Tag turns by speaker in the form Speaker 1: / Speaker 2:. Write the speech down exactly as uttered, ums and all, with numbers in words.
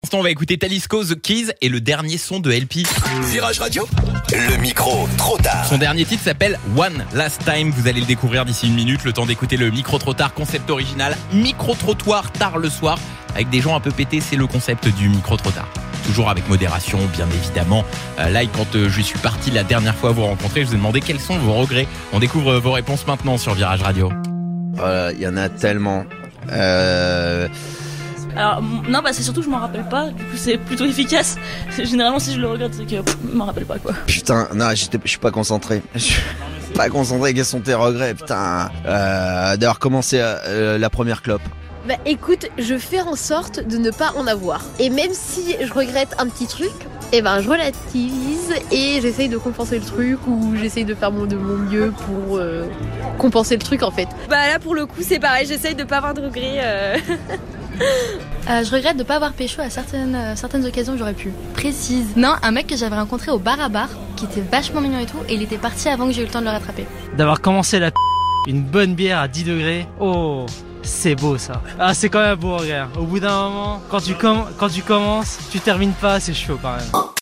Speaker 1: On va écouter Talisco, The Keys et le dernier son de L P.
Speaker 2: Virage Radio, le micro trop tard.
Speaker 1: Son dernier titre s'appelle One Last Time. Vous allez le découvrir d'ici une minute. Le temps d'écouter le micro trop tard, concept original. Micro-trottoir tard le soir. Avec des gens un peu pétés, c'est le concept du micro trop tard. Toujours avec modération, bien évidemment. Euh, là, quand euh, je suis parti la dernière fois vous rencontrer, je vous ai demandé quels sont vos regrets. On découvre vos réponses maintenant sur Virage Radio.
Speaker 3: Voilà, il y en a tellement. Euh...
Speaker 4: Alors non, bah c'est surtout que je m'en rappelle pas. Du coup, c'est plutôt efficace. Généralement, si je le regrette, c'est que pff, je m'en rappelle pas quoi.
Speaker 3: Putain, non, j'étais, je suis pas concentré. Je suis pas concentré. Quels sont tes regrets, putain euh, d'avoir commencé euh, la première clope.
Speaker 5: Bah écoute, je fais en sorte de ne pas en avoir. Et même si je regrette un petit truc, eh ben je relativise et j'essaye de compenser le truc ou j'essaye de faire mon, de mon mieux pour euh, compenser le truc en fait.
Speaker 6: Bah là pour le coup c'est pareil, j'essaye de pas avoir de regrets. Euh...
Speaker 7: Euh, je regrette de pas avoir pécho à certaines, euh, certaines occasions où j'aurais pu. Précise. Non, un mec que j'avais rencontré au bar à bar, qui était vachement mignon et tout, et il était parti avant que j'ai eu le temps de le rattraper.
Speaker 8: D'avoir commencé la p... une bonne bière à dix degrés, oh, c'est beau ça. Ah, c'est quand même un beau regret. Au bout d'un moment, quand tu, com- quand tu commences, tu termines pas, c'est chaud quand même.